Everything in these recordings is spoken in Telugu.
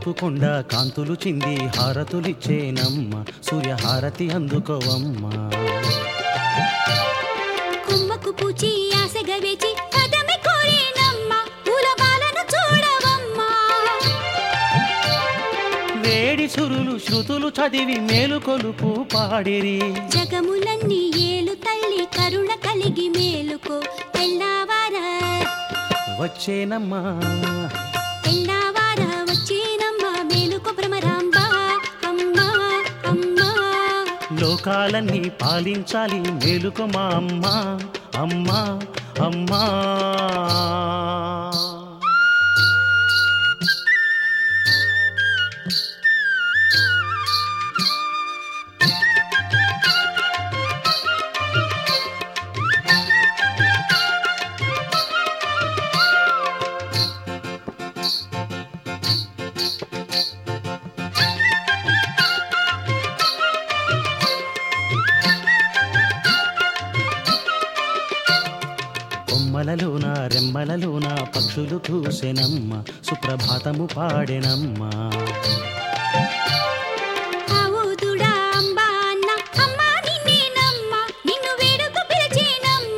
కొండ కాంతులు చింది హారతులిచ్చేనమ్మ సూర్యహారతి అందుకోవమ్మ. కొమ్మకు పూచి ఆశగా వేచి పదమి కోరేనమ్మ పూలబాలను చూడవమ్మ. వేడి సురులు శృతులు చదివి మేలుకొలుపు పాడిరి. జగములన్నీ ఏలు తల్లి కరుణ కలిగి మేలుకో తెల్లవార వచ్చేనమ్మా తెల్లవార వచ్చేనమ్మ మేలుకో భ్రమరాంబ అమ్మ అమ్మ. లోకాలన్నీ పాలించాలి మేలుకో మా అమ్మ అమ్మ అమ్మా. కొమ్మలలోన రెమ్మలలోన పక్షులు కూసెనమ్మ సుప్రభాతము పాడెనమ్మ. ఆవుదుడా అంబ అన్న అమ్మ నిన్నేనమ్మ నిన్ను వేడుకు పిలిచేనమ్మ.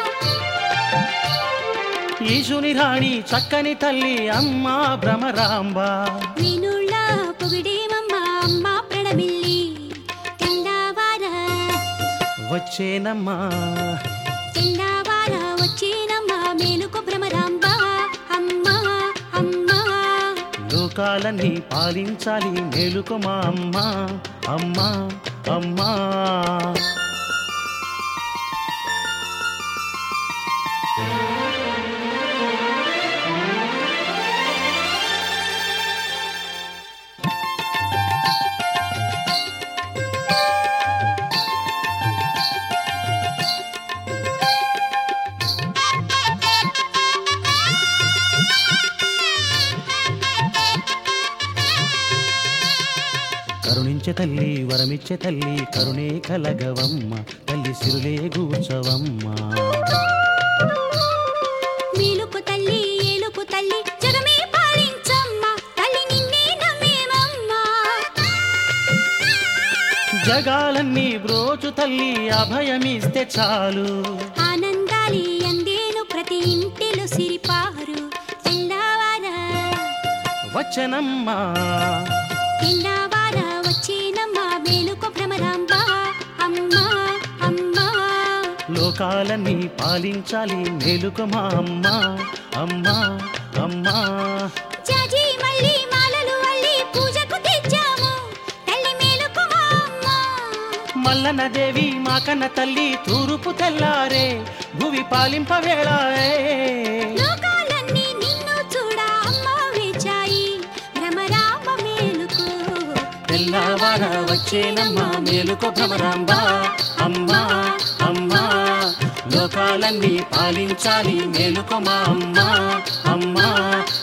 ఈశుని రాణి చక్కని తల్లి అమ్మ భ్రమరాంబ. వినుళ్ళ పొగిడేమమ్మ అమ్మ ప్రణమిల్లి తెల్లవార వచ్చేనమ్మా తెల్లవార వచ్చేనమ్మ మేలుకో భ్రమరాంబ అమ్మ అమ్మ. లోకాలన్నీ పాలించాలి మేలుకో మా అమ్మ అమ్మ అమ్మా. కరుణించే తల్లి వరమిచ్చే తల్లి కరుణే కలగవమ్మ తల్లి సిరులే గూర్చవమ్మ. మేలుకో తల్లి ఏలుకో తల్లి జగమే పాలించమ్మ తల్లి నిన్నే నమ్మేమమ్మ. జగాలన్నీ బ్రోచు తల్లి అభయమిస్తే చాలు. ఆనందాలి అందేను ప్రతి ఇంటిలో సిరిపారు తెల్లవార వచ్చనమ్మా తెల్లవార వచ్చేనమ్మ మేలుకో భ్రమరాంబ అమ్మ అమ్మ. లోకాలన్నీ పాలించాలి మేలుకో మా అమ్మ అమ్మ అమ్మా. జాజి మల్లి మాలలు అల్లి పూజకు తెచ్చాము తల్లి మేలుకో మా అమ్మ. మల్లన దేవి మాకన్న తల్లి తూరుపు తెల్లారే భువి పాలింప వేళాయే. లోకాలన్నీ నిన్ను చూడ అమ్మ వేచాయి భ్రమరాంబ మేలుకో తెల్లవార వచ్చేనమ్మా మేలుకో భ్రమరాంబ అమ్మ అమ్మా. లోకాలన్నీ పాలించాలి మేలుకో మా అమ్మ అమ్మ